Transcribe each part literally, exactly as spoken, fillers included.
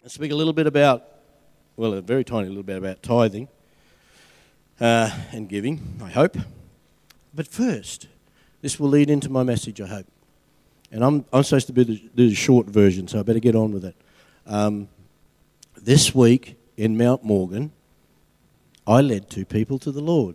I'll speak a little bit about, well, a very tiny little bit about tithing uh, and giving, I hope. But first, this will lead into my message, I hope. And I'm I'm supposed to be the, do the short version, so I better get on with it. Um, this week in Mount Morgan, I led two people to the Lord.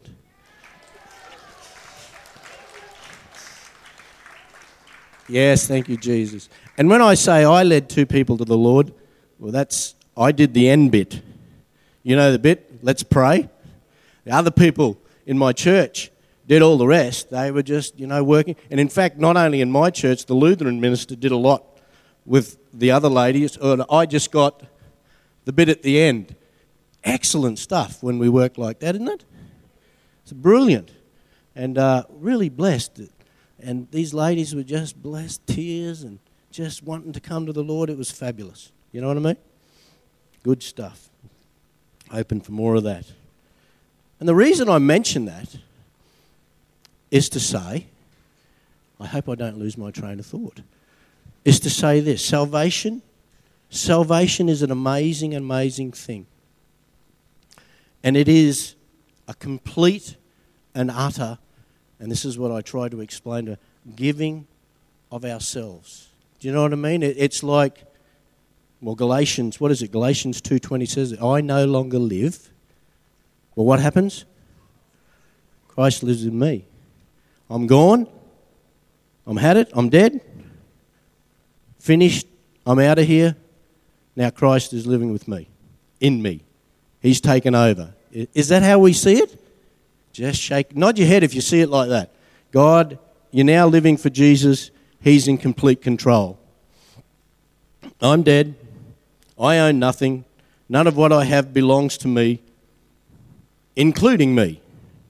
Yes, thank you, Jesus. And when I say I led two people to the Lord, well, that's, I did the end bit. You know the bit, let's pray. The other people in my church did all the rest. They were just, you know, working. And in fact, not only in my church, the Lutheran minister did a lot with the other ladies. I just got the bit at the end. Excellent stuff when we work like that, isn't it? It's brilliant. And uh, really blessed. And these ladies were just blessed, tears, and just wanting to come to the Lord. It was fabulous. You know what I mean? Good stuff. Open for more of that. And the reason I mention that is to say, I hope I don't lose my train of thought, is to say this: salvation, salvation is an amazing, amazing thing. And it is a complete and utter, and this is what I try to explain to giving of ourselves. Do you know what I mean? It, it's like, well, Galatians, what is it? Galatians two twenty says, I no longer live. Well, what happens? Christ lives in me. I'm gone. I'm had it. I'm dead. Finished. I'm out of here. Now Christ is living with me, in me. He's taken over. Is that how we see it? Just shake, nod your head if you see it like that. God, you're now living for Jesus. He's in complete control. I'm dead. I own nothing. None of what I have belongs to me, including me.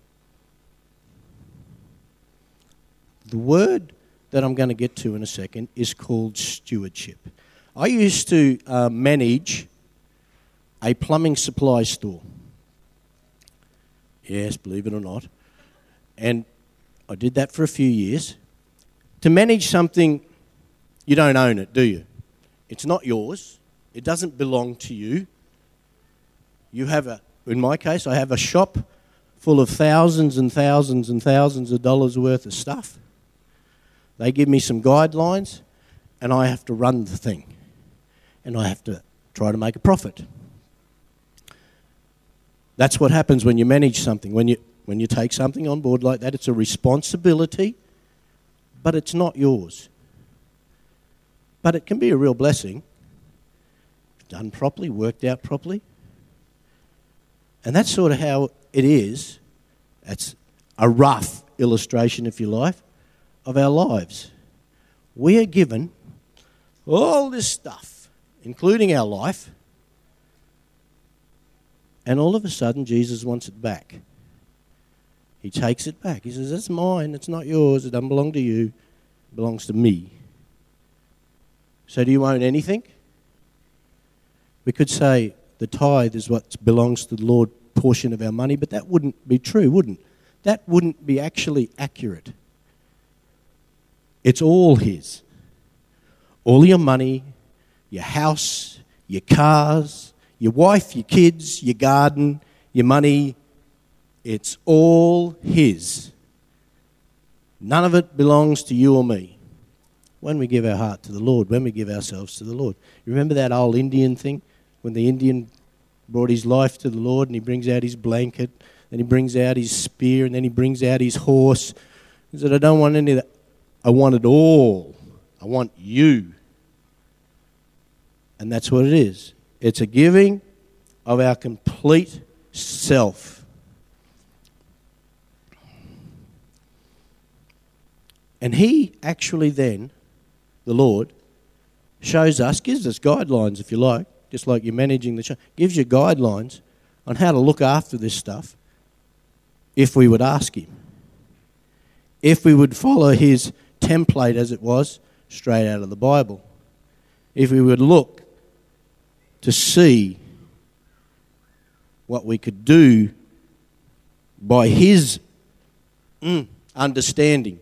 The word that I'm going to get to in a second is called stewardship. I used to uh, manage a plumbing supply store. Yes, believe it or not. And I did that for a few years. To manage something, you don't own it, do you? It's not yours. It doesn't belong to you. You have a, in my case, I have a shop full of thousands and thousands and thousands of dollars worth of stuff. They give me some guidelines, and I have to run the thing. And I have to try to make a profit. That's what happens when you manage something. When you when you take something on board like that, it's a responsibility, but it's not yours. But it can be a real blessing, done properly, worked out properly. And that's sort of how it is. That's a rough illustration, if you like, of our lives. We are given all this stuff, including our life, and all of a sudden, Jesus wants it back. He takes it back. He says, that's mine. It's not yours. It doesn't belong to you. It belongs to me. So do you own anything? We could say the tithe is what belongs to the Lord portion of our money, but that wouldn't be true, wouldn't it? That wouldn't be actually accurate. It's all His. All your money, your house, your cars, your wife, your kids, your garden, your money, it's all His. None of it belongs to you or me. When we give our heart to the Lord, when we give ourselves to the Lord. You remember that old Indian thing? When the Indian brought his life to the Lord and he brings out his blanket, then he brings out his spear, and then he brings out his horse. He said, I don't want any of that. I want it all. I want you. And that's what it is. It's a giving of our complete self. And He actually then, the Lord, shows us, gives us guidelines, if you like, just like you're managing the show, gives you guidelines on how to look after this stuff if we would ask Him. If we would follow His template as it was, straight out of the Bible. If we would look to see what we could do by His mm, understanding.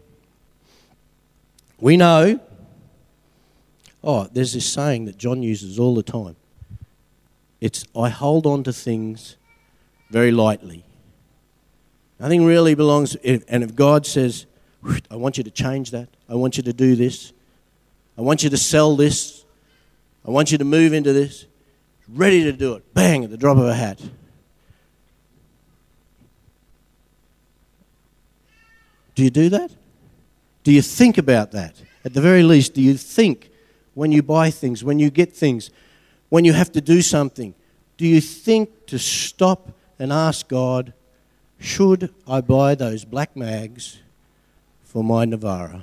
We know, oh, there's this saying that John uses all the time. It's I hold on to things very lightly. Nothing really belongs, and if God says, I want you to change that, I want you to do this, I want you to sell this, I want you to move into this, ready to do it, bang, at the drop of a hat. Do you do that? Do you think about that? At the very least, do you think when you buy things, when you get things, when you have to do something, do you think to stop and ask God, should I buy those black mags for my Navara?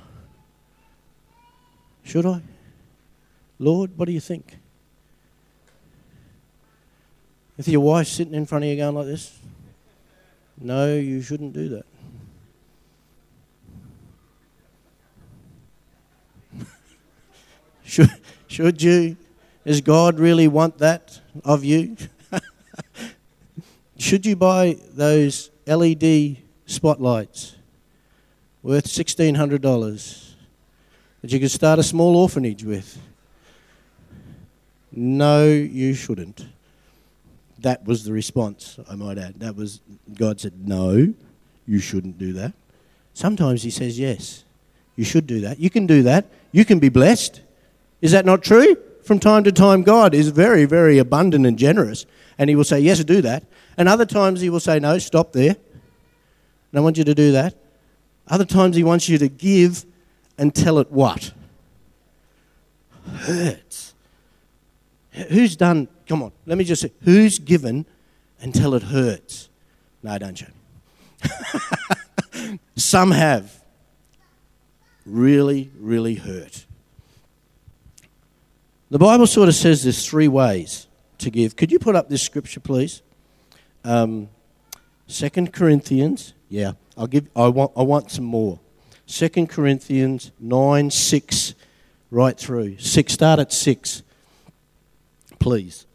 Should I? Lord, what do you think? If your wife's sitting in front of you going like this, no, you shouldn't do that. Should, should you? Does God really want that of you? Should you buy those L E D spotlights worth sixteen hundred dollars that you could start a small orphanage with? No, you shouldn't. That was the response, I might add. That was, God said, no, you shouldn't do that. Sometimes he says, yes, you should do that. You can do that. You can be blessed. Is that not true? From time to time, God is very, very abundant and generous, and he will say, yes, do that. And other times he will say, no, stop there. And I want you to do that. Other times he wants you to give until it what? Hurts. Who's done, come on, let me just say, who's given until it hurts? No, don't you? Some have really, really hurt. The Bible sort of says there's three ways to give. Could you put up this scripture, please? Um, Second Corinthians, yeah, I'll give. I want. I want some more. Second Corinthians nine six, right through six. Start at six, please.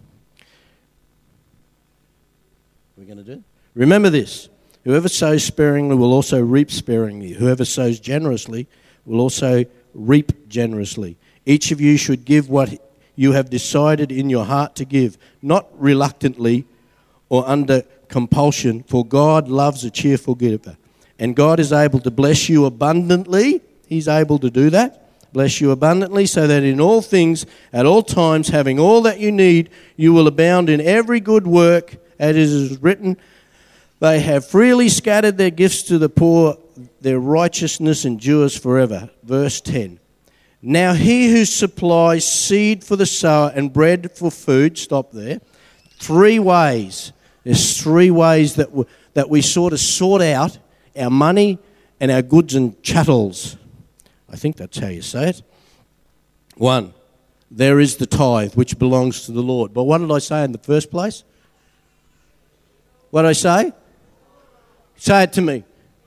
We're going to do. Remember this: whoever sows sparingly will also reap sparingly. Whoever sows generously will also reap generously. Each of you should give what you have decided in your heart to give, not reluctantly or under compulsion, for God loves a cheerful giver. And God is able to bless you abundantly. He's able to do that. Bless you abundantly, so that in all things, at all times, having all that you need, you will abound in every good work, as it is written, they have freely scattered their gifts to the poor, their righteousness endures forever. Verse ten. Now he who supplies seed for the sower and bread for food, stop there, three ways. There's three ways that we, that we sort of sort out our money and our goods and chattels. I think that's how you say it. One, there is the tithe, which belongs to the Lord. But what did I say in the first place? What did I say? Say it to me.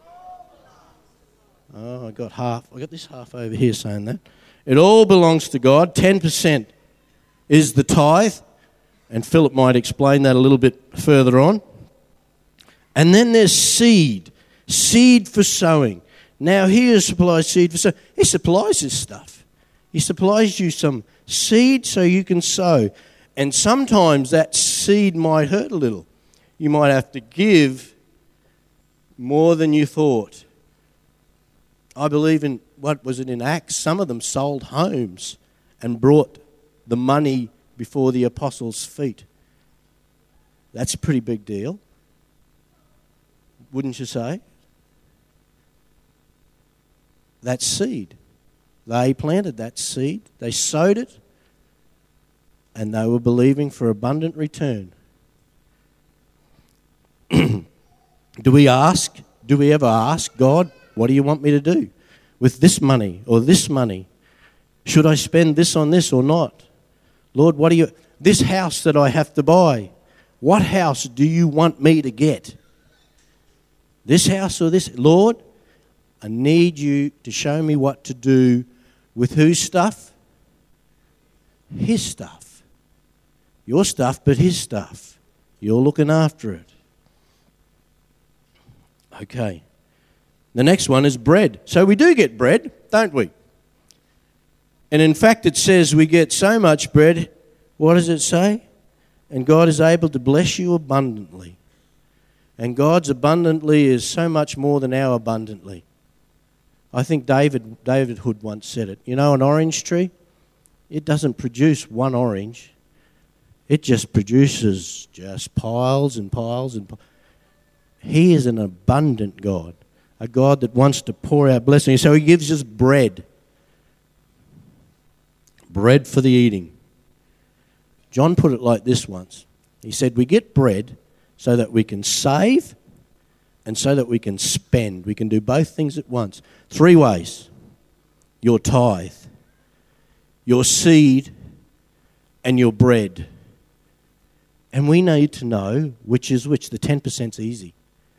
Oh, I got half. I got this half over here saying that. It all belongs to God. ten percent is the tithe. And Philip might explain that a little bit further on. And then there's seed. Seed for sowing. Now he who supplies seed for sowing. He supplies this stuff. He supplies you some seed so you can sow. And sometimes that seed might hurt a little. You might have to give more than you thought. I believe in, what was it in Acts? Some of them sold homes and brought the money before the apostles' feet. That's a pretty big deal, wouldn't you say? That seed. They planted that seed, they sowed it, and they were believing for abundant return. Do we ask, do we ever ask God, what do you want me to do with this money or this money? Should I spend this on this or not? Lord, what do you, this house that I have to buy, what house do you want me to get? This house or this? Lord, I need you to show me what to do with whose stuff? His stuff. Your stuff, but his stuff. You're looking after it. Okay. The next one is bread. So we do get bread, don't we? And in fact, it says we get so much bread, what does it say? And God is able to bless you abundantly. And God's abundantly is so much more than our abundantly. I think David David Hood once said it. You know, an orange tree, it doesn't produce one orange. It just produces just piles and piles and piles. He is an abundant God, a God that wants to pour out blessings. So he gives us bread. Bread for the eating. John put it like this once. He said, we get bread so that we can save and so that we can spend. We can do both things at once. Three ways. Your tithe, your seed, and your bread. And we need to know which is which. The ten percent's easy.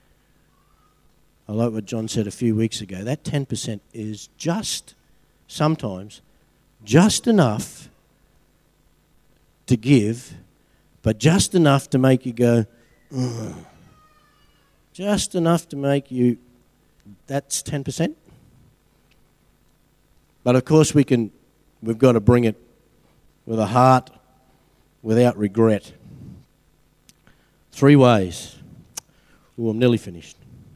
I like what John said a few weeks ago. That ten percent is just, sometimes, just enough to give, but just enough to make you go, ugh. Just enough to make you, that's ten percent. But of course we can, we've got to bring it with a heart without regret. Three ways. Oh, I'm nearly finished.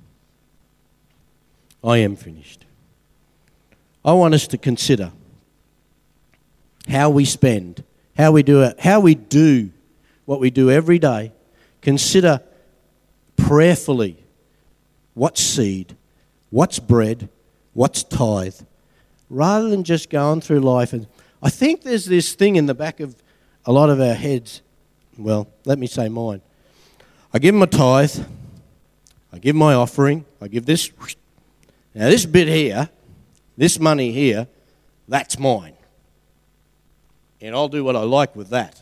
I am finished. I want us to consider how we spend, how we do it, how we do what we do every day. Consider prayerfully what's seed, what's bread, what's tithe, rather than just going through life. And I think there's this thing in the back of a lot of our heads. Well, let me say mine. I give my tithe, I give my offering, I give this. Now this bit here, this money here, that's mine. And I'll do what I like with that.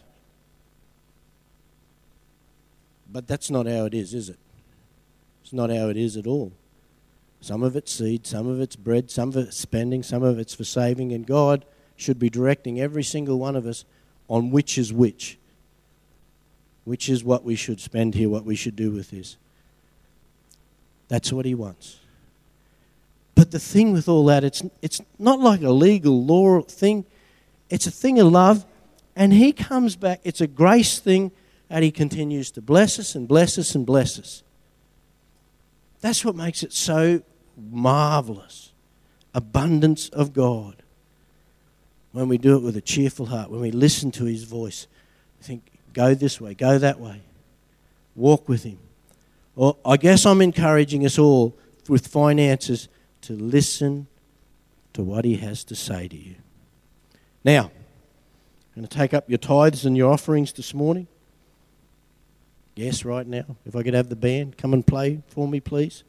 But that's not how it is, is it? It's not how it is at all. Some of it's seed, some of it's bread, some of it's spending, some of it's for saving, and God should be directing every single one of us on which is which. Which is what we should spend here, what we should do with this. That's what he wants. But the thing with all that, it's it's not like a legal law thing. It's a thing of love, and he comes back. It's a grace thing, and he continues to bless us and bless us and bless us. That's what makes it so marvelous. Abundance of God. When we do it with a cheerful heart, when we listen to his voice, we think, go this way, go that way. Walk with him. Well, I guess I'm encouraging us all with finances to listen to what he has to say to you. Now, I'm going to take up your tithes and your offerings this morning. Yes, right now. If I could have the band come and play for me, please.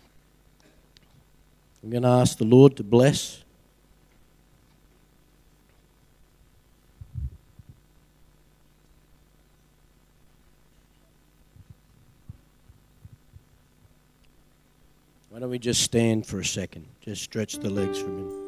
I'm going to ask the Lord to bless. Why don't we just stand for a second? Just stretch the legs for a minute.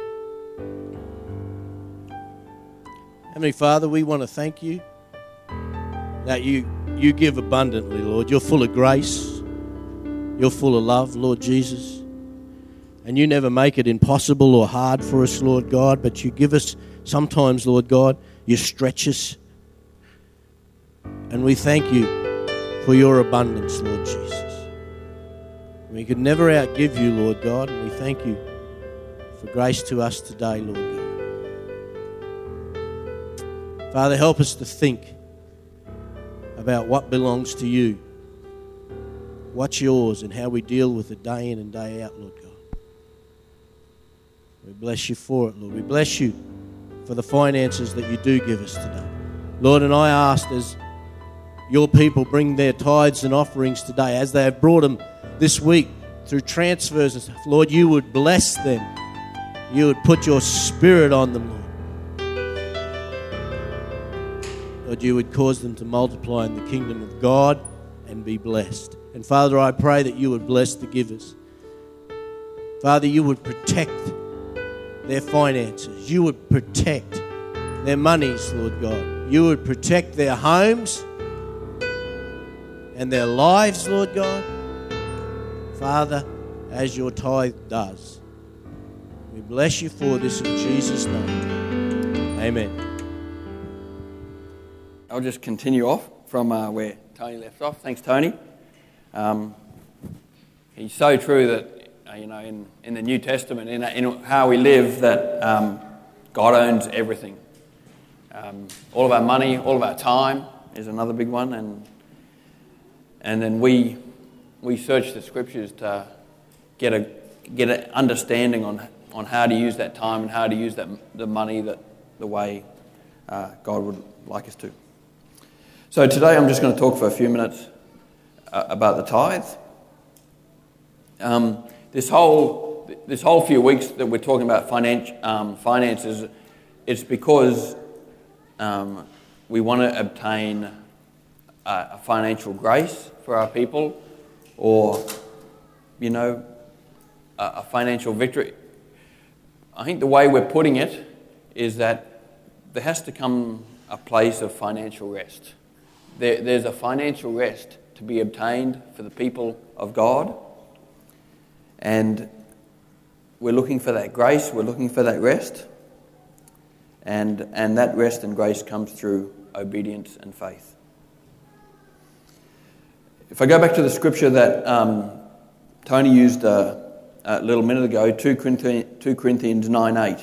Heavenly Father, we want to thank you that you, you give abundantly, Lord. You're full of grace. You're full of love, Lord Jesus. And you never make it impossible or hard for us, Lord God, but you give us sometimes, Lord God, you stretch us. And we thank you for your abundance, Lord Jesus. We could never outgive you, Lord God, and we thank you for grace to us today, Lord God. Father, help us to think about what belongs to you, what's yours, and how we deal with it day in and day out, Lord God. We bless you for it, Lord. We bless you for the finances that you do give us today. Lord, and I ask as your people bring their tithes and offerings today, as they have brought them this week through transfers and stuff, Lord, you would bless them. You would put your spirit on them, Lord. Lord, you would cause them to multiply in the kingdom of God and be blessed. And Father, I pray that you would bless the givers. Father, you would protect their finances. You would protect their monies, Lord God. You would protect their homes and their lives, Lord God. Father, as your tithe does. We bless you for this in Jesus' name. Amen. I'll just continue off from uh, where Tony left off. Thanks, Tony. Um, he's so true that, uh, you know, in, in the New Testament, in, in how we live, that um, God owns everything. Um, all of our money, all of our time is another big one, and and then we we search the Scriptures to get a get an understanding on on how to use that time and how to use that the money that the way uh, God would like us to. So today I'm just going to talk for a few minutes uh, about the tithe. Um, this whole this whole few weeks that we're talking about finan- um, finances, it's because um, we want to obtain a, a financial grace for our people, or you know, a, a financial victory. I think the way we're putting it is that there has to come a place of financial rest. There, there's a financial rest to be obtained for the people of God, and we're looking for that grace, we're looking for that rest, and, and that rest and grace comes through obedience and faith. If I go back to the scripture that um, Tony used uh, a little minute ago, two Corinthians nine eight.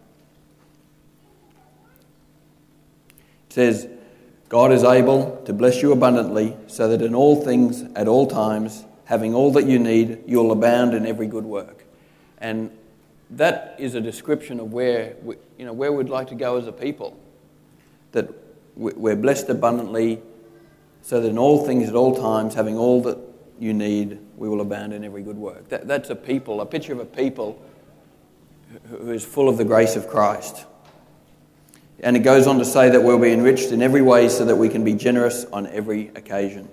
It says, God is able to bless you abundantly, so that in all things, at all times, having all that you need, you'll abound in every good work. And that is a description of where we, you know, where we'd like to go as a people. That we're blessed abundantly, so that in all things, at all times, having all that you need, we will abound in every good work. That, that's a people, a picture of a people who is full of the grace of Christ. And it goes on to say that we'll be enriched in every way so that we can be generous on every occasion.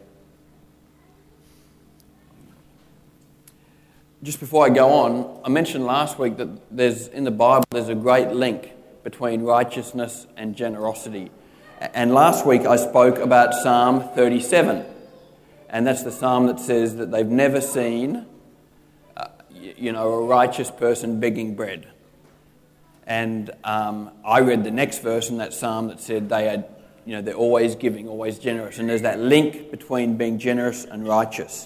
Just before I go on, I mentioned last week that there's in the Bible there's a great link between righteousness and generosity. And last week I spoke about Psalm thirty-seven. And that's the psalm that says that they've never seen, uh, you know, a righteous person begging bread. And um, I read the next verse in that psalm that said they had, you know, they're always giving, always generous. And there's that link between being generous and righteous.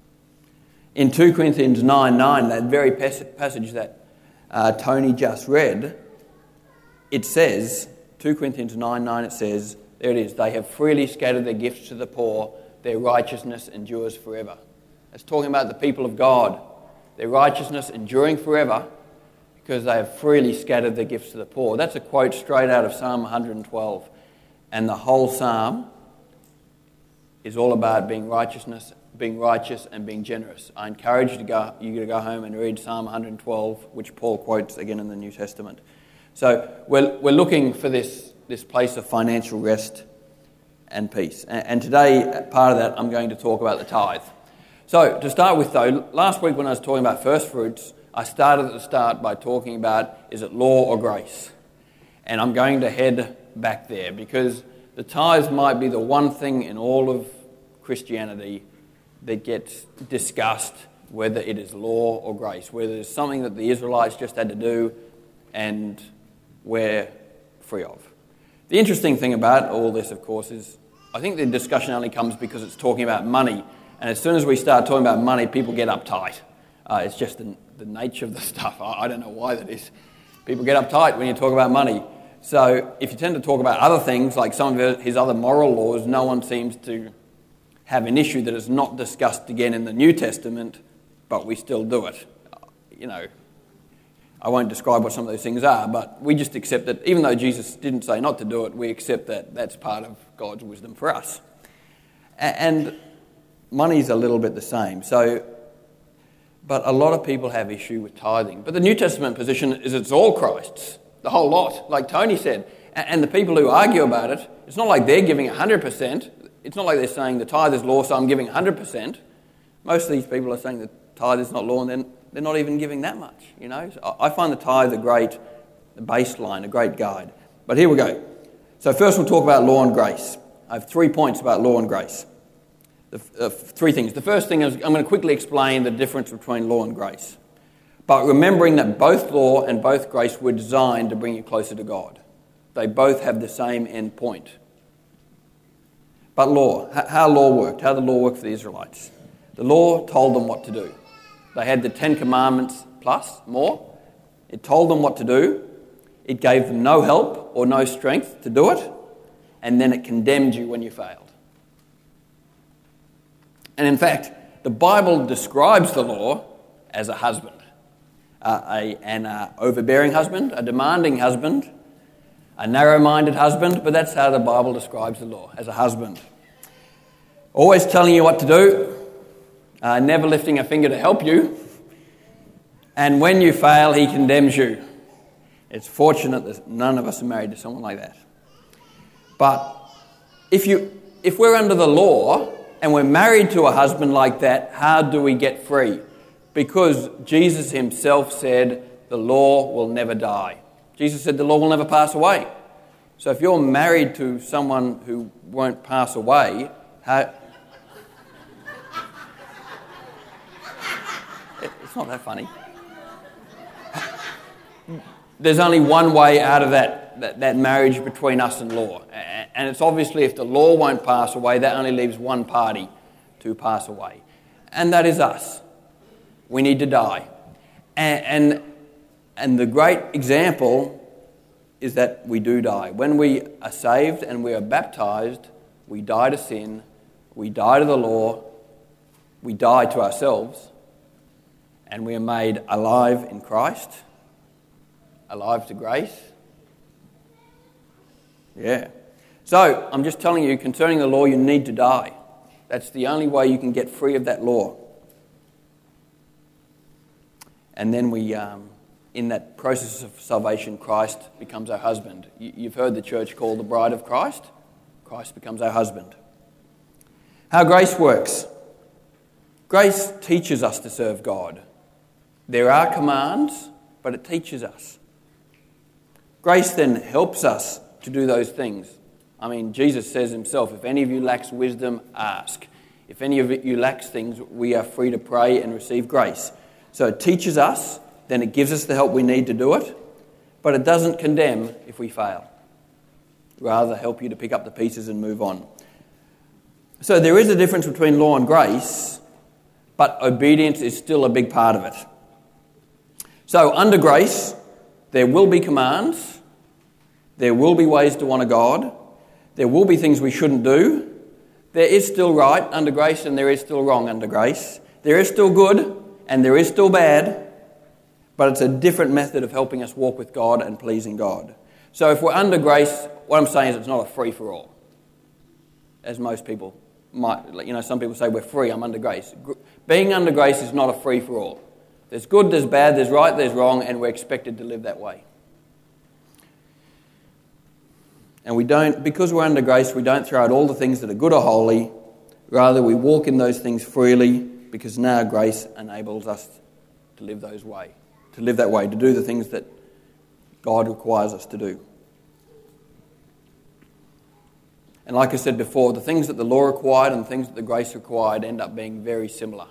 In two Corinthians nine nine, that very passage that uh, Tony just read, it says, two Corinthians nine nine, it says, there it is, they have freely scattered their gifts to the poor, their righteousness endures forever. It's talking about the people of God, their righteousness enduring forever, because they have freely scattered their gifts to the poor. That's a quote straight out of Psalm one hundred twelve. And the whole psalm is all about being righteousness, being righteous and being generous. I encourage you to go, you to go home and read Psalm one hundred twelve, which Paul quotes again in the New Testament. So we're, we're looking for this, this place of financial rest and peace. And, and today, part of that, I'm going to talk about the tithe. So to start with though, last week when I was talking about first fruits, I started at the start by talking about, is it law or grace? And I'm going to head back there because the tithe might be the one thing in all of Christianity that gets discussed, whether it is law or grace, whether it's something that the Israelites just had to do and we're free of. The interesting thing about all this, of course, is I think the discussion only comes because it's talking about money. And as soon as we start talking about money, people get uptight. Uh, it's just the, the nature of the stuff. I, I don't know why that is. People get uptight when you talk about money. So if you tend to talk about other things, like some of his other moral laws, no one seems to have an issue that is not discussed again in the New Testament, but we still do it. You know, I won't describe what some of those things are, but we just accept that even though Jesus didn't say not to do it, we accept that that's part of God's wisdom for us. And money's a little bit the same. So, but a lot of people have issue with tithing. But the New Testament position is it's all Christ's, the whole lot, like Tony said. And the people who argue about it, it's not like they're giving one hundred percent. It's not like they're saying the tithe is law, so I'm giving one hundred percent. Most of these people are saying the tithe is not law, and then they're not even giving that much, you know. So I find the tithe a great baseline, a great guide. But here we go. So first we'll talk about law and grace. I have three points about law and grace. The, uh, three things. The first thing is I'm going to quickly explain the difference between law and grace. But remembering that both law and both grace were designed to bring you closer to God. They both have the same end point. But law, how law worked, how the law worked for the Israelites. The law told them what to do. They had the Ten Commandments plus, more. It told them what to do. It gave them no help or no strength to do it. And then it condemned you when you failed. And in fact, the Bible describes the law as a husband. Uh, a, an uh, overbearing husband, a demanding husband, a narrow-minded husband, but that's how the Bible describes the law, as a husband. Always telling you what to do, uh, never lifting a finger to help you, and when you fail, he condemns you. It's fortunate that none of us are married to someone like that. But if you, if we're under the law and we're married to a husband like that, how do we get free? Because Jesus himself said the law will never die. Jesus said the law will never pass away. So if you're married to someone who won't pass away, how... It's not that funny. There's only one way out of that, that, that marriage between us and law. And it's obviously if the law won't pass away, that only leaves one party to pass away. And that is us. We need to die. And, and, and the great example is that we do die. When we are saved and we are baptized, we die to sin, we die to the law, we die to ourselves, and we are made alive in Christ, alive to grace. Yeah. So, I'm just telling you, concerning the law, you need to die. That's the only way you can get free of that law. And then we, um, in that process of salvation, Christ becomes our husband. You've heard the church called the bride of Christ. Christ becomes our husband. How grace works. Grace teaches us to serve God. There are commands, but it teaches us. Grace then helps us to do those things. I mean, Jesus says himself, if any of you lacks wisdom, ask. If any of you lacks things, we are free to pray and receive grace. So it teaches us, then it gives us the help we need to do it, but it doesn't condemn if we fail. Rather, help you to pick up the pieces and move on. So there is a difference between law and grace, but obedience is still a big part of it. So under grace, there will be commands, there will be ways to honour God, there will be things we shouldn't do. There is still right under grace and there is still wrong under grace. There is still good and there is still bad, but it's a different method of helping us walk with God and pleasing God. So if we're under grace, what I'm saying is it's not a free-for-all, as most people might, you know, some people say we're free, I'm under grace. Being under grace is not a free-for-all. There's good, there's bad, there's right, there's wrong, and we're expected to live that way. And we don't, because we're under grace, we don't throw out all the things that are good or holy. Rather, we walk in those things freely because now grace enables us to live those way, to live that way, to do the things that God requires us to do. And like I said before, the things that the law required and the things that the grace required end up being very similar.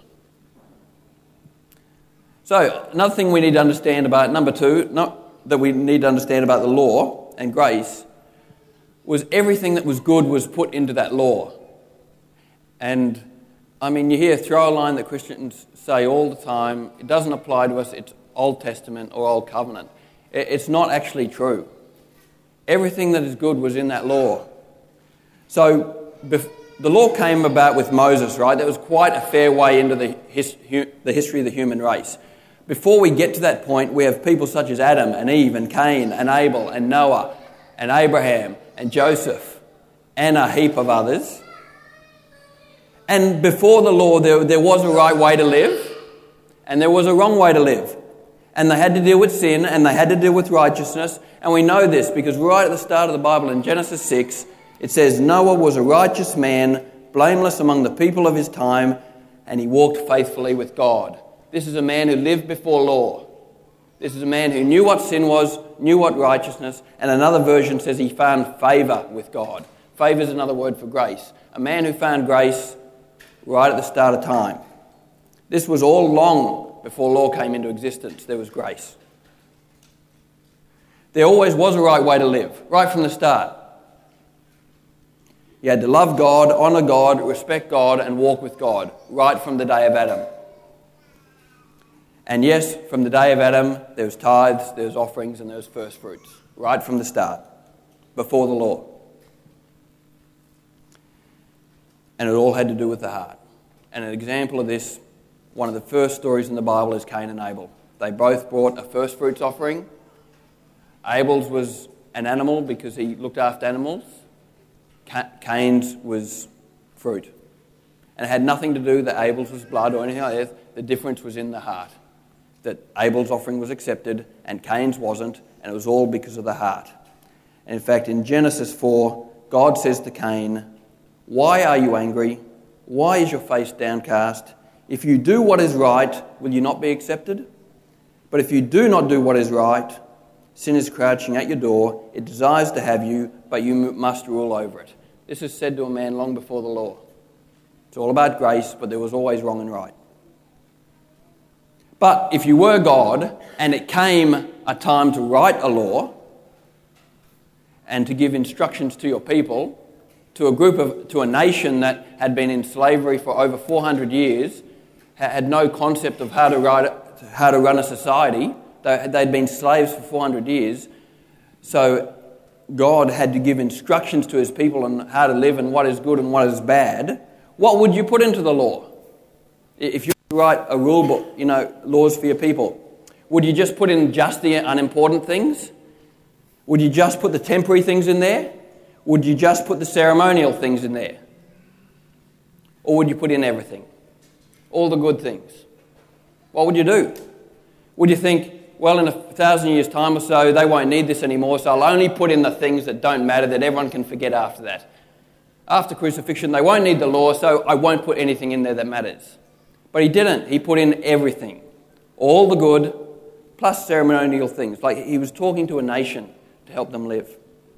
So, another thing we need to understand about, number two, not that we need to understand about the law and grace, was everything that was good was put into that law. And, I mean, you hear a throw line that Christians say all the time, it doesn't apply to us, it's Old Testament or Old Covenant. It's not actually true. Everything that is good was in that law. So, bef- the law came about with Moses, right? That was quite a fair way into the, his- hu- the history of the human race. Before we get to that point, we have people such as Adam and Eve and Cain and Abel and Noah and Abraham and Joseph and a heap of others. And before the law, there, there was a right way to live and there was a wrong way to live. And they had to deal with sin and they had to deal with righteousness. And we know this because right at the start of the Bible in Genesis six, it says, Noah was a righteous man, blameless among the people of his time, and he walked faithfully with God. This is a man who lived before law. This is a man who knew what sin was, knew what righteousness, and another version says he found favour with God. Favour is another word for grace. A man who found grace right at the start of time. This was all long before law came into existence. There was grace. There always was a right way to live, right from the start. You had to love God, honour God, respect God, and walk with God, right from the day of Adam. And yes, from the day of Adam, there was tithes, there was offerings, and there was first fruits, right from the start, before the law. And it all had to do with the heart. And an example of this, one of the first stories in the Bible is Cain and Abel. They both brought a first fruits offering. Abel's was an animal because he looked after animals. Cain's was fruit. And it had nothing to do that Abel's was blood or anything like that. The difference was in the heart. That Abel's offering was accepted and Cain's wasn't, and it was all because of the heart. And in fact, in Genesis four, God says to Cain, "Why are you angry? Why is your face downcast? If you do what is right, will you not be accepted? But if you do not do what is right, sin is crouching at your door. It desires to have you, but you must rule over it." This is said to a man long before the law. It's all about grace, but there was always wrong and right. But if you were God, and it came a time to write a law and to give instructions to your people, to a group of, to a nation that had been in slavery for over four hundred years, had no concept of how to write, how to run a society. They'd been slaves for four hundred years. So God had to give instructions to his people on how to live and what is good and what is bad. What would you put into the law? If you write a rule book, you know, laws for your people, would you just put in just the unimportant things? Would you just put the temporary things in there? Would you just put the ceremonial things in there? Or would you put in everything? All the good things? What would you do? Would you think, well, in a thousand years' time or so, they won't need this anymore, so I'll only put in the things that don't matter, that everyone can forget after that. After crucifixion, they won't need the law, so I won't put anything in there that matters. But he didn't. He put in everything. All the good, plus ceremonial things. Like he was talking to a nation to help them live.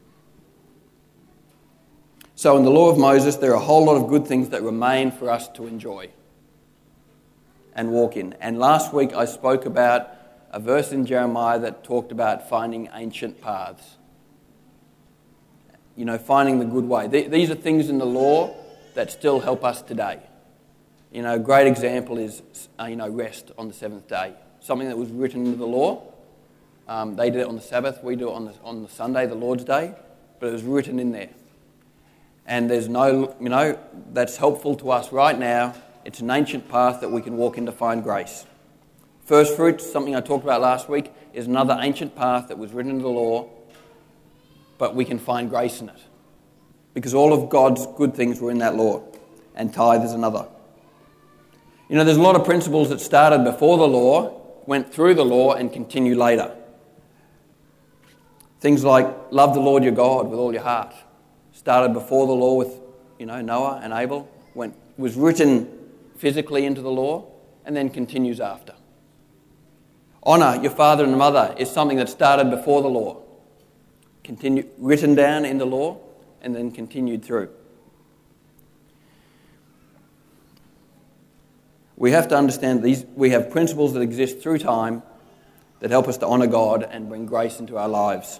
So in the law of Moses, there are a whole lot of good things that remain for us to enjoy and walk in. And last week I spoke about a verse in Jeremiah that talked about finding ancient paths. You know, finding the good way. These are things in the law that still help us today. You know, a great example is, uh, you know, rest on the seventh day. Something that was written into the law. Um, they did it on the Sabbath. We do it on the, on the Sunday, the Lord's Day. But it was written in there. And there's no, you know, that's helpful to us right now. It's an ancient path that we can walk in to find grace. First fruits, something I talked about last week, is another ancient path that was written into the law, but we can find grace in it. Because all of God's good things were in that law. And tithe is another. You know, there's a lot of principles that started before the law, went through the law, and continue later. Things like love the Lord your God with all your heart. Started before the law with, you know, Noah and Abel. Went, was written physically into the law, and then continues after. Honour your father and mother is something that started before the law. Continue, written down in the law, and then continued through. We have to understand these. We have principles that exist through time that help us to honour God and bring grace into our lives.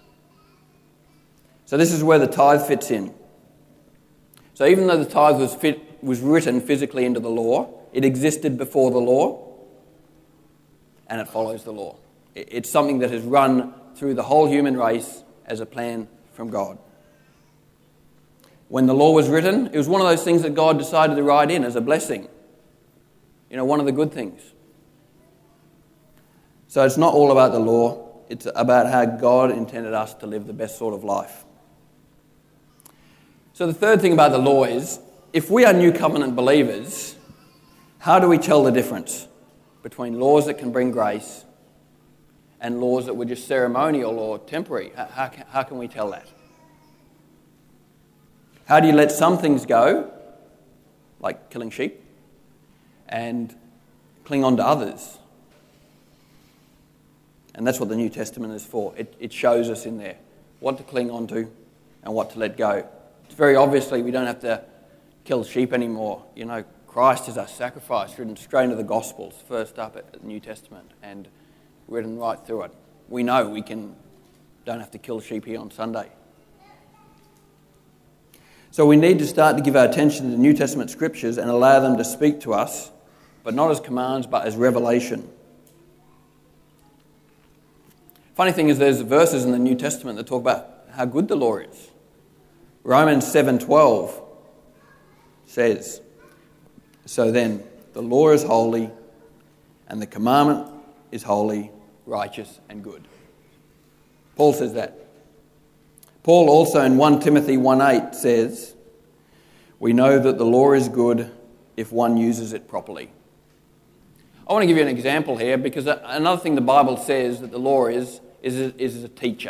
So this is where the tithe fits in. So even though the tithe was fit, was written physically into the law, it existed before the law, and it follows the law. It's something that has run through the whole human race as a plan from God. When the law was written, it was one of those things that God decided to write in as a blessing. You know, one of the good things. So it's not all about the law. It's about how God intended us to live the best sort of life. So the third thing about the law is, if we are new covenant believers, how do we tell the difference between laws that can bring grace and laws that were just ceremonial or temporary? How, how, how can we tell that? How do you let some things go, like killing sheep, and cling on to others? And that's what the New Testament is for. It, it shows us in there what to cling on to and what to let go. It's very obviously we don't have to kill sheep anymore. You know, Christ is our sacrifice, written straight into the Gospels, first up at the New Testament and written right through it. We know we can don't have to kill sheep here on Sunday. So we need to start to give our attention to the New Testament scriptures and allow them to speak to us, but not as commands, but as revelation. Funny thing is, there's verses in the New Testament that talk about how good the law is. Romans seven twelve says, "So then, the law is holy, and the commandment is holy, righteous, and good." Paul says that. Paul also in First Timothy one eight says, "We know that the law is good if one uses it properly." I want to give you an example here, because another thing the Bible says that the law is, is a, is a teacher.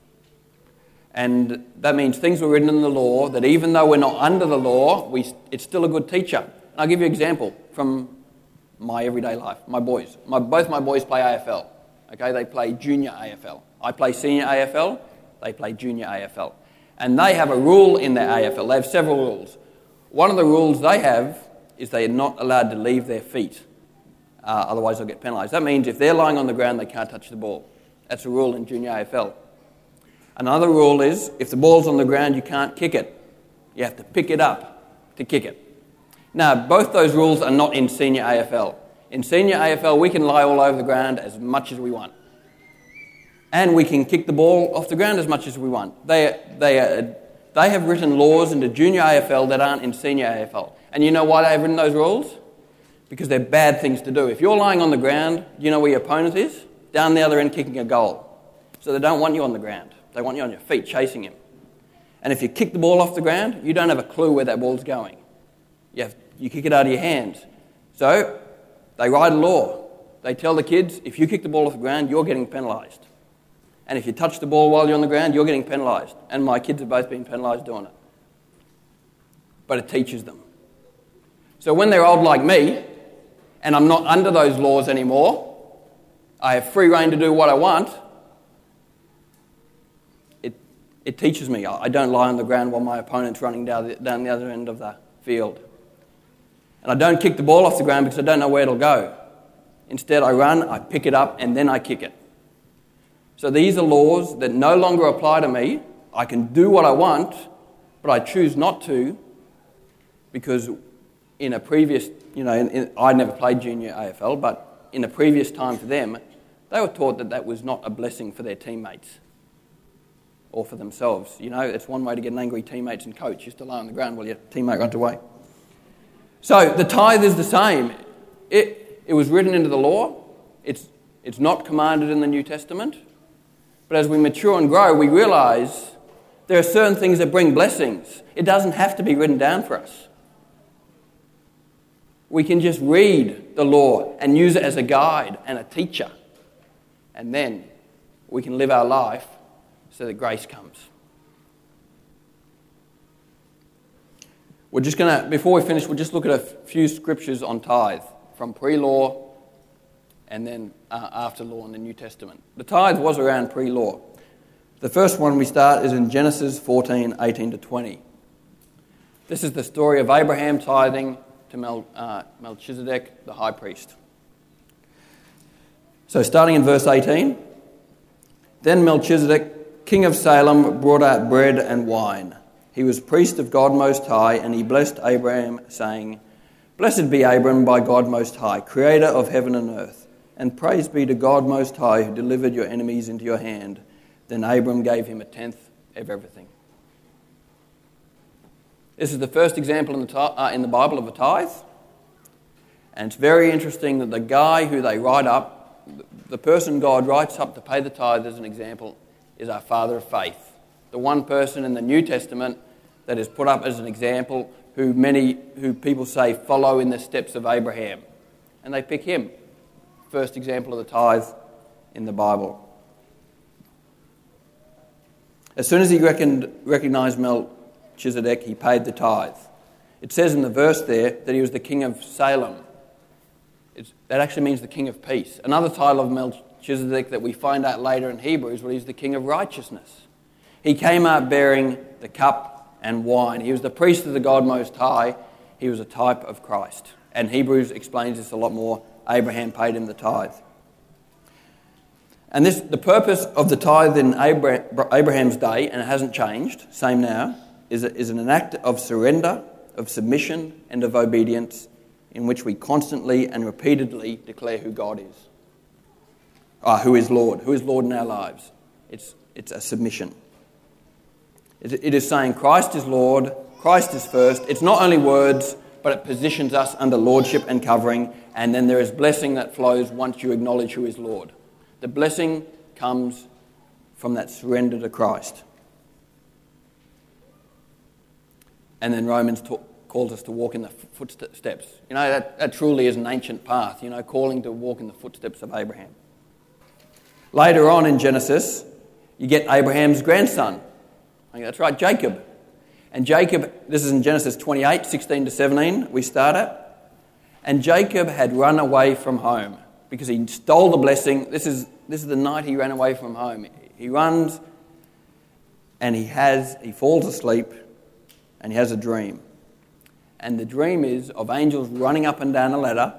And that means things were written in the law that even though we're not under the law, we, it's still a good teacher. And I'll give you an example from my everyday life. My boys. My, both my boys play A F L. Okay, they play junior A F L. I play senior A F L. They play junior A F L. And they have a rule in their A F L. They have several rules. One of the rules they have is they are not allowed to leave their feet. Uh, otherwise they'll get penalised. That means if they're lying on the ground, they can't touch the ball. That's a rule in junior A F L. Another rule is if the ball's on the ground, you can't kick it. You have to pick it up to kick it. Now, both those rules are not in senior A F L. In senior A F L, we can lie all over the ground as much as we want. And we can kick the ball off the ground as much as we want. They, they, are, they have written laws into junior A F L that aren't in senior A F L. And you know why they have written those rules? Because they're bad things to do. If you're lying on the ground, you know where your opponent is? Down the other end kicking a goal. So they don't want you on the ground. They want you on your feet chasing him. And if you kick the ball off the ground, you don't have a clue where that ball's going. You, have, you kick it out of your hands. So they write a law. They tell the kids, if you kick the ball off the ground, you're getting penalised. And if you touch the ball while you're on the ground, you're getting penalised. And my kids have both been penalised doing it. But it teaches them. So when they're old like me, and I'm not under those laws anymore, I have free rein to do what I want, it it teaches me. I don't lie on the ground while my opponent's running down the, down the other end of the field. And I don't kick the ball off the ground because I don't know where it'll go. Instead, I run, I pick it up, and then I kick it. So these are laws that no longer apply to me. I can do what I want, but I choose not to because in a previous, you know, in, in, I never played junior A F L, but in a previous time for them, they were taught that that was not a blessing for their teammates or for themselves. You know, it's one way to get an angry teammates and coach is to lie on the ground while your teammate runs away. So the tithe is the same. It, it was written into the law. It's, it's not commanded in the New Testament. But as we mature and grow, we realise there are certain things that bring blessings. It doesn't have to be written down for us. We can just read the law and use it as a guide and a teacher. And then we can live our life so that grace comes. We're just going to, before we finish, we'll just look at a few scriptures on tithe from pre-law and then uh, after law in the New Testament. The tithe was around pre-law. The first one we start is in Genesis fourteen, eighteen to twenty. This is the story of Abraham tithing to Mel, uh, Melchizedek, the high priest. So starting in verse eighteen, then Melchizedek, king of Salem, brought out bread and wine. He was priest of God Most High, and he blessed Abraham, saying, "Blessed be Abram by God Most High, creator of heaven and earth, and praise be to God Most High, who delivered your enemies into your hand." Then Abram gave him a tenth of everything. This is the first example in the, uh, in the Bible of a tithe. And it's very interesting that the guy who they write up, the person God writes up to pay the tithe as an example, is our father of faith. The one person in the New Testament that is put up as an example who many, who people say follow in the steps of Abraham. And they pick him. First example of the tithe in the Bible. As soon as he reckoned, recognized Melchizedek, he paid the tithe. It says in the verse there that he was the king of Salem. It's, that actually means the king of peace. Another title of Melchizedek that we find out later in Hebrews, well, he's the king of righteousness. He came out bearing the cup and wine. He was the priest of the God Most High. He was a type of Christ. And Hebrews explains this a lot more. Abraham paid him the tithe. And this, the purpose of the tithe in Abraham's day, and it hasn't changed, same now, is, a, is an act of surrender, of submission, and of obedience in which we constantly and repeatedly declare who God is. Ah, who is Lord? Who is Lord in our lives? It's, it's a submission. It, it is saying Christ is Lord, Christ is first. It's not only words, but it positions us under lordship and covering, and then there is blessing that flows once you acknowledge who is Lord. The blessing comes from that surrender to Christ. And then Romans talk, calls us to walk in the footsteps. You know, that, that truly is an ancient path, you know, calling to walk in the footsteps of Abraham. Later on in Genesis, you get Abraham's grandson. I think that's right, Jacob. And Jacob, this is in Genesis twenty-eight, sixteen to seventeen, we start at. And Jacob had run away from home because he stole the blessing. This is, this is the night he ran away from home. He runs and he has, he falls asleep and he has a dream. And the dream is of angels running up and down a ladder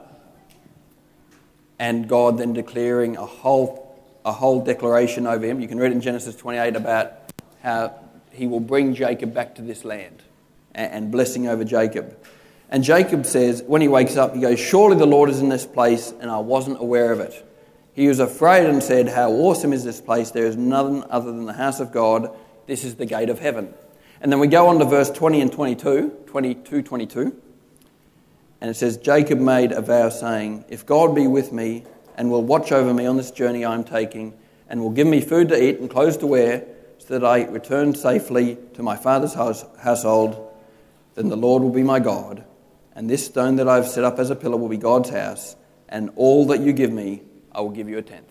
and God then declaring a whole, a whole declaration over him. You can read in Genesis twenty-eight about how he will bring Jacob back to this land and blessing over Jacob. And Jacob says, when he wakes up, he goes, surely the Lord is in this place and I wasn't aware of it. He was afraid and said, how awesome is this place? There is none other than the house of God. This is the gate of heaven. And then we go on to verse twenty and twenty-two, twenty-two, twenty-two. And it says, Jacob made a vow saying, if God be with me and will watch over me on this journey I am taking and will give me food to eat and clothes to wear so that I return safely to my father's house, household, then the Lord will be my God. And this stone that I have set up as a pillar will be God's house. And all that you give me, I will give you a tenth.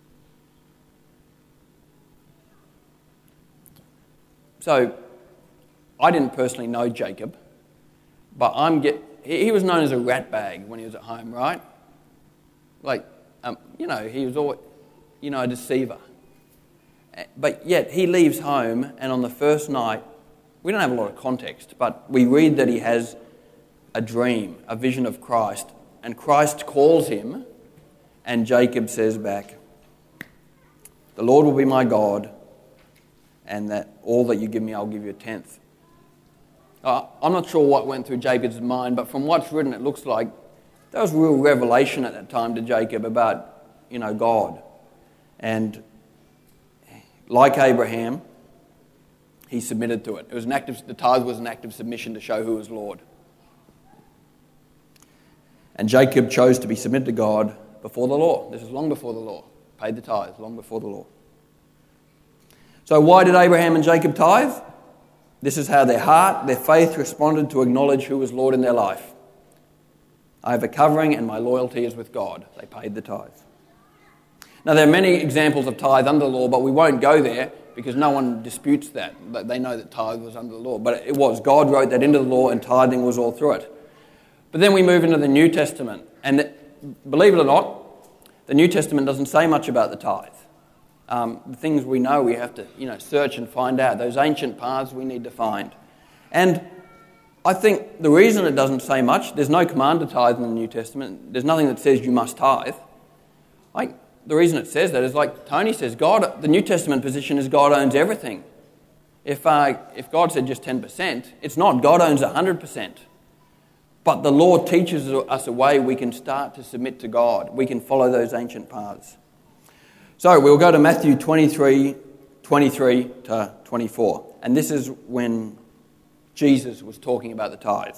So, I didn't personally know Jacob, but I'm get he, he was known as a rat bag when he was at home, right? Like, um, you know, he was always, you know, a deceiver. But yet he leaves home, and on the first night, we don't have a lot of context, but we read that he has a dream, a vision of Christ, and Christ calls him, and Jacob says back, the Lord will be my God, and that all that you give me, I'll give you a tenth. Uh, I'm not sure what went through Jacob's mind, but from what's written, it looks like there was real revelation at that time to Jacob about, you know, God. And like Abraham, he submitted to it. It was an act of, the tithe was an act of submission to show who was Lord. And Jacob chose to be submitted to God before the law. This is long before the law. Paid the tithe, long before the law. So why did Abraham and Jacob tithe? This is how their heart, their faith responded to acknowledge who was Lord in their life. I have a covering and my loyalty is with God. They paid the tithe. Now there are many examples of tithe under the law, but we won't go there because no one disputes that. They know that tithe was under the law. But it was. God wrote that into the law and tithing was all through it. But then we move into the New Testament. And the, believe it or not, the New Testament doesn't say much about the tithe. Um, the things we know we have to, you know, search and find out. Those ancient paths we need to find. And I think the reason it doesn't say much, there's no command to tithe in the New Testament. There's nothing that says you must tithe. I, the reason it says that is like Tony says, God. The New Testament position is God owns everything. If uh, if God said just ten percent, it's not. God owns one hundred percent. But the law teaches us a way we can start to submit to God. We can follow those ancient paths. So we'll go to Matthew twenty-three, twenty-three to twenty-four. And this is when Jesus was talking about the tithe.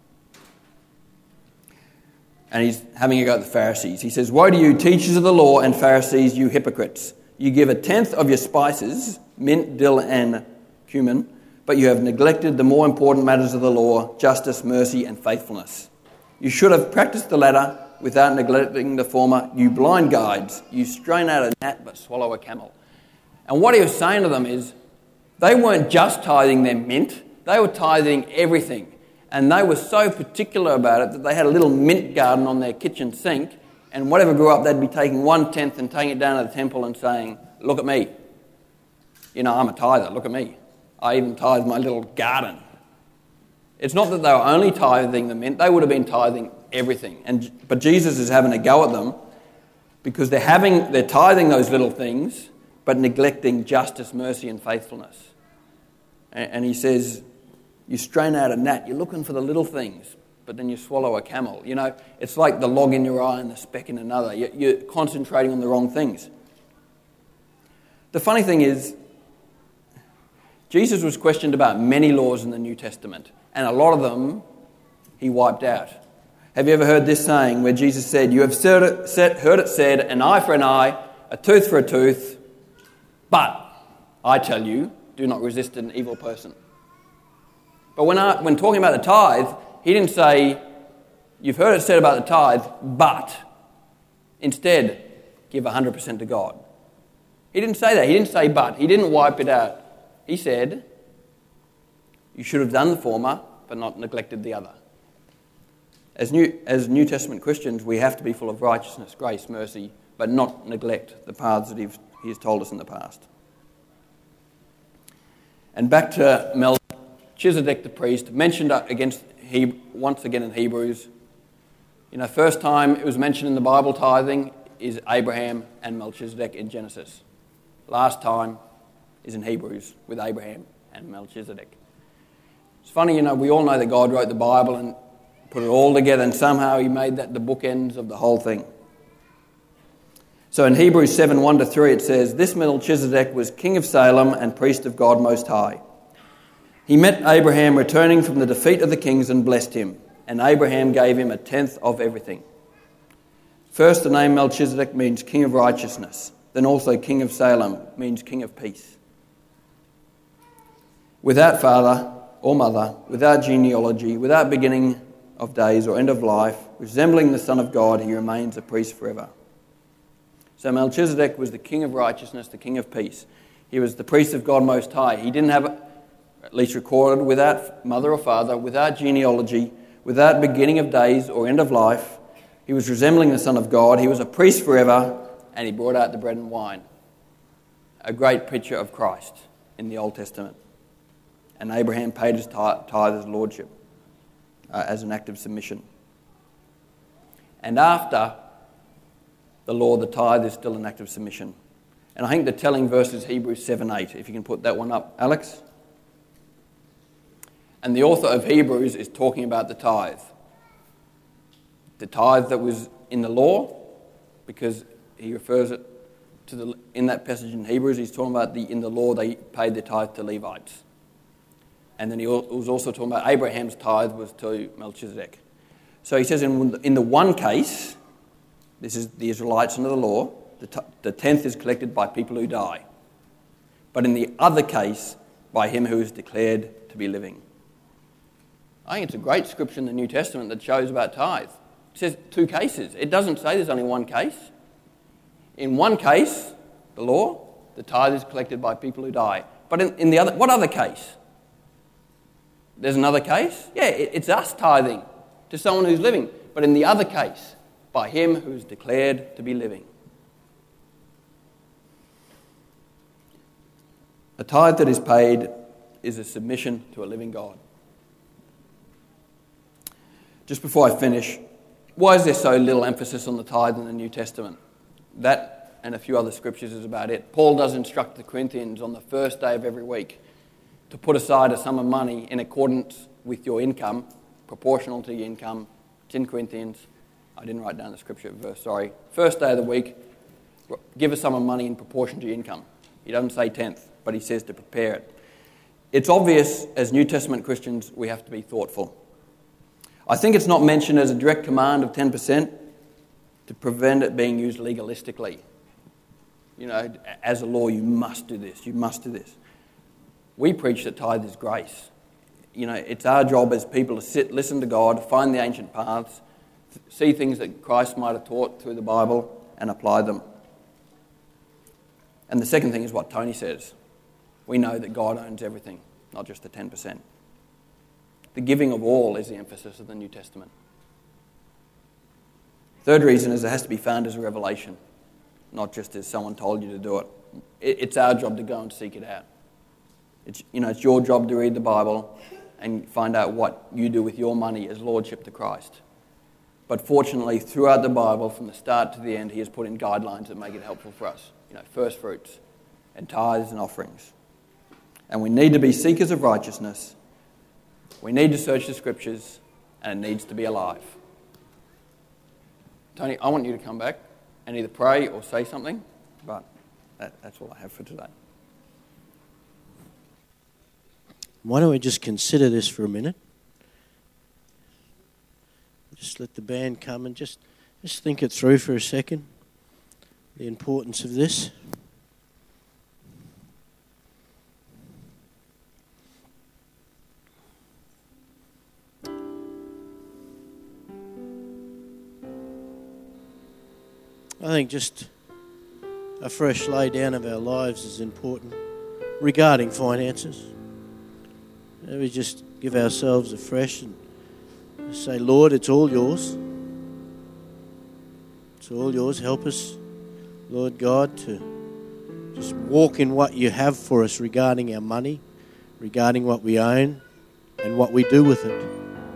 And he's having a go at the Pharisees. He says, woe to you, teachers of the law and Pharisees, you hypocrites. You give a tenth of your spices, mint, dill and cumin, but you have neglected the more important matters of the law, justice, mercy and faithfulness. You should have practiced the latter without neglecting the former. You blind guides, you strain out a gnat but swallow a camel. And what he was saying to them is, they weren't just tithing their mint, they were tithing everything. And they were so particular about it that they had a little mint garden on their kitchen sink, and whatever grew up, they'd be taking one-tenth and taking it down to the temple and saying, look at me. You know, I'm a tither, look at me. I even tithe my little garden. It's not that they were only tithing the mint, they would have been tithing everything. And But Jesus is having a go at them because they're having they're tithing those little things, but neglecting justice, mercy and faithfulness. And, and he says, You strain out a gnat, you're looking for the little things, but then you swallow a camel. You know, it's like the log in your eye and the speck in another. You're concentrating on the wrong things. The funny thing is, Jesus was questioned about many laws in the New Testament, and a lot of them he wiped out. Have you ever heard this saying where Jesus said, "You have heard it said, an eye for an eye, a tooth for a tooth, but I tell you, do not resist an evil person." But when, I, when talking about the tithe, he didn't say, "You've heard it said about the tithe, but instead give one hundred percent to God." He didn't say that. He didn't say but. He didn't wipe it out. He said, "You should have done the former, but not neglected the other." As New, as New Testament Christians, we have to be full of righteousness, grace, mercy, but not neglect the paths that he's, he has told us in the past. And back to Melchizedek the priest, mentioned against he, once again in Hebrews. You know, first time it was mentioned in the Bible, tithing, is Abraham and Melchizedek in Genesis. Last time is in Hebrews with Abraham and Melchizedek. It's funny, you know, we all know that God wrote the Bible and put it all together, and somehow he made that the bookends of the whole thing. So in Hebrews seven, one to three, it says, "This Melchizedek was king of Salem and priest of God Most High. He met Abraham returning from the defeat of the kings and blessed him, and Abraham gave him a tenth of everything." First, the name Melchizedek means king of righteousness. Then also king of Salem means king of peace. Without father or mother, without genealogy, without beginning of days or end of life, resembling the Son of God, he remains a priest forever. So Melchizedek was the king of righteousness, the king of peace. He was the priest of God Most High. He didn't have, at least recorded, without mother or father, without genealogy, without beginning of days or end of life. He was resembling the Son of God. He was a priest forever, and he brought out the bread and wine. A great picture of Christ in the Old Testament. And Abraham paid his tithe as lordship, uh, as an act of submission. And after the law, the tithe is still an act of submission. And I think the telling verse is Hebrews seven eight, if you can put that one up, Alex. And the author of Hebrews is talking about the tithe. The tithe that was in the law, because he refers it to the, in that passage in Hebrews, he's talking about the in the law they paid the tithe to Levites. And then he was also talking about Abraham's tithe was to Melchizedek. So he says in, in the one case, this is the Israelites under the law, the, t- the tenth is collected by people who die. But in the other case, by him who is declared to be living. I think it's a great scripture in the New Testament that shows about tithe. It says two cases. It doesn't say there's only one case. In one case, the law, the tithe is collected by people who die. But in, in the other, what other case? There's another case? Yeah, it, it's us tithing to someone who's living. But in the other case, by him who is declared to be living. A tithe that is paid is a submission to a living God. Just before I finish, why is there so little emphasis on the tithe in the New Testament? That and a few other scriptures is about it. Paul does instruct the Corinthians on the first day of every week to put aside a sum of money in accordance with your income, proportional to your income. It's in Corinthians. I didn't write down the scripture verse, sorry. First day of the week, give a sum of money in proportion to your income. He doesn't say tenth, but he says to prepare it. It's obvious as New Testament Christians we have to be thoughtful. I think it's not mentioned as a direct command of ten percent to prevent it being used legalistically. You know, as a law, you must do this, you must do this. We preach that tithe is grace. You know, it's our job as people to sit, listen to God, find the ancient paths, see things that Christ might have taught through the Bible and apply them. And the second thing is what Tony says. We know that God owns everything, not just the ten percent. The giving of all is the emphasis of the New Testament. Third reason is it has to be found as a revelation, not just as someone told you to do it. It's our job to go and seek it out. It's, you know, it's your job to read the Bible and find out what you do with your money as lordship to Christ. But fortunately, throughout the Bible, from the start to the end, he has put in guidelines that make it helpful for us. You know, first fruits and tithes and offerings. And we need to be seekers of righteousness We need to search the Scriptures, and it needs to be alive. Tony, I want you to come back and either pray or say something, but that, that's all I have for today. Why don't we just consider this for a minute? Just let the band come and just, just think it through for a second, the importance of this. I think just a fresh lay down of our lives is important regarding finances. We just give ourselves a fresh and say, Lord, it's all yours. It's all yours. Help us, Lord God, to just walk in what you have for us regarding our money, regarding what we own and what we do with it.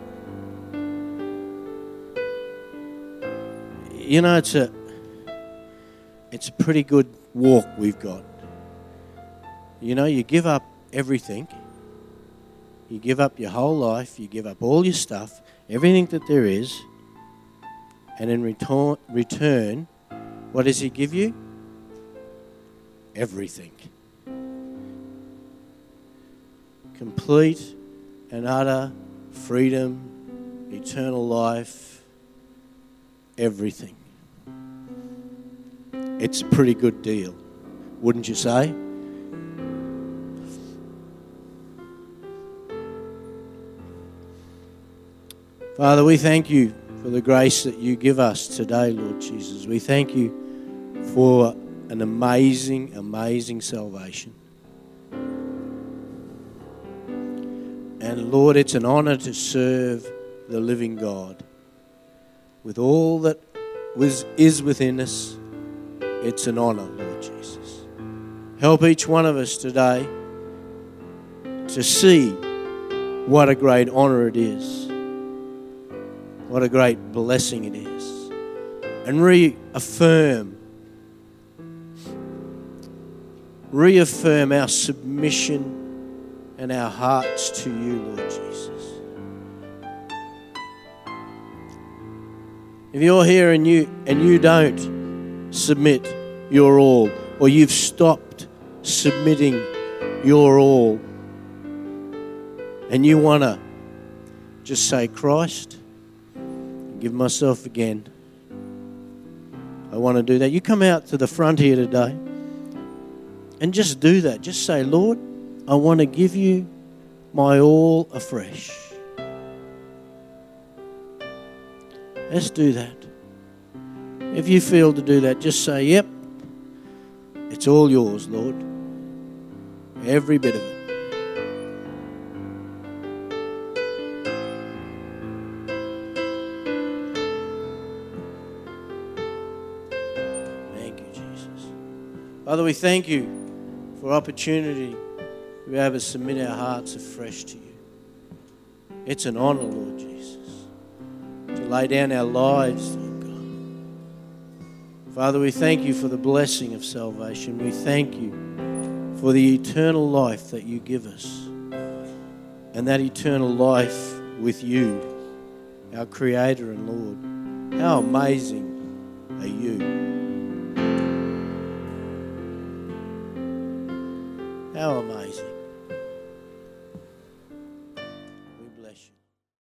You know, it's a It's a pretty good walk we've got. You know, you give up everything. You give up your whole life. You give up all your stuff, everything that there is. And in return, return, what does he give you? Everything. Complete and utter freedom, eternal life, everything. It's a pretty good deal, wouldn't you say? Father, we thank you for the grace that you give us today, Lord Jesus. We thank you for an amazing, amazing salvation. And Lord, it's an honor to serve the living God. With all that was, is within us, it's an honor, Lord Jesus. Help each one of us today to see what a great honor it is. What a great blessing it is. And reaffirm, reaffirm our submission and our hearts to you, Lord Jesus. If you're here and you and you don't submit your all, or you've stopped submitting your all, and you want to just say, Christ, give myself again, I want to do that. You come out to the front here today and just do that. Just say, Lord, I want to give you my all afresh. Let's do that. If you feel to do that, just say, yep, it's all yours, Lord. Every bit of it. Thank you, Jesus. Father, we thank you for opportunity to be able to submit our hearts afresh to you. It's an honor, Lord Jesus, to lay down our lives, Lord. Father, we thank you for the blessing of salvation. We thank you for the eternal life that you give us. And that eternal life with you, our Creator and Lord. How amazing are you? How amazing.